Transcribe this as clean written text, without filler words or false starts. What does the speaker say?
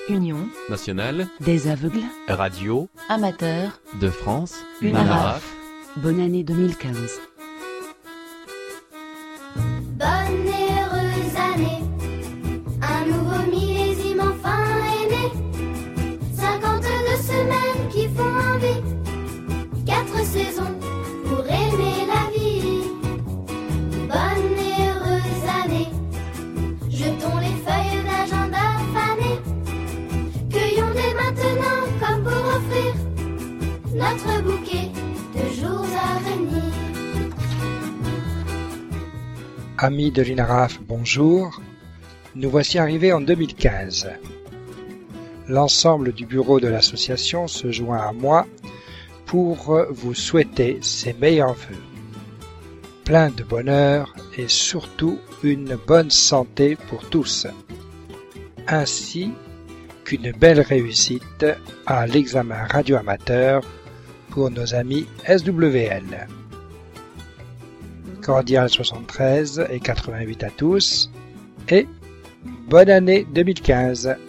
Union nationale des aveugles, radio amateurs, de France, UNARAF. Bonne année 2015. Bonne et heureuse année, un nouveau millésime enfin est né. 52 semaines qui font envie, 4 saisons pour aimer la vie. Bonne et heureuse année, jetons les feuilles d'agenda fanées. Cueillons dès maintenant comme pour offrir notre bouquet de jours à venir. Amis de l'UNARAF, bonjour. Nous voici arrivés en 2015. L'ensemble du bureau de l'association se joint à moi pour vous souhaiter ses meilleurs vœux. Plein de bonheur et surtout une bonne santé pour tous. Ainsi qu'une belle réussite à l'examen radio-amateur pour nos amis SWL. Cordial 73 et 88 à tous et bonne année 2015.